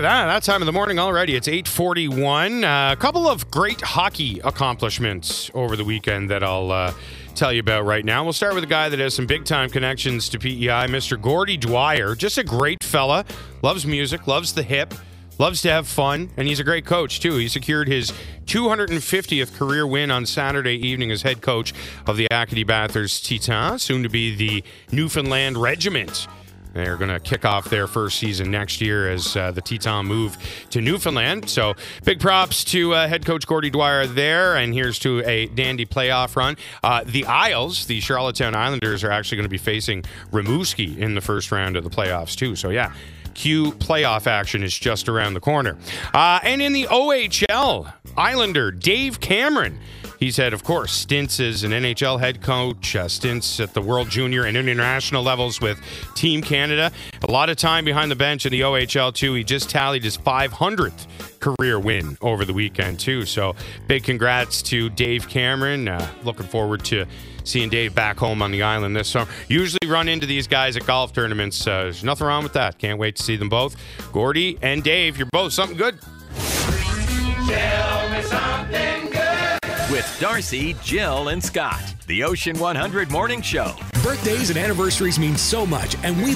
at that. That time of the morning already. It's 8:41. A couple of great hockey accomplishments over the weekend that I'll tell you about right now. We'll start with a guy that has some big-time connections to PEI, Mr. Gordie Dwyer. Just a great fella. Loves music, loves the hip, loves to have fun, and he's a great coach, too. He secured his 250th career win on Saturday evening as head coach of the Acadie Bathurst Titans, soon to be the Newfoundland Regiment. They're going to kick off their first season next year as the Titans move to Newfoundland. So big props to head coach Gordie Dwyer there. And here's to a dandy playoff run. The Isles, the Charlottetown Islanders, are actually going to be facing Rimouski in the first round of the playoffs too. So yeah, Q playoff action is just around the corner. And in the OHL, Islander Dave Cameron. He's had, of course, stints as an NHL head coach, stints at the World Junior and International levels with Team Canada. A lot of time behind the bench in the OHL, too. He just tallied his 500th career win over the weekend, too. So big congrats to Dave Cameron. Looking forward to seeing Dave back home on the island this summer. Usually run into these guys at golf tournaments. There's nothing wrong with that. Can't wait to see them both. Gordie and Dave, you're both something good. Tell me something good. With Darcy, Jill, and Scott. The Ocean 100 Morning Show. Birthdays and anniversaries mean so much, and we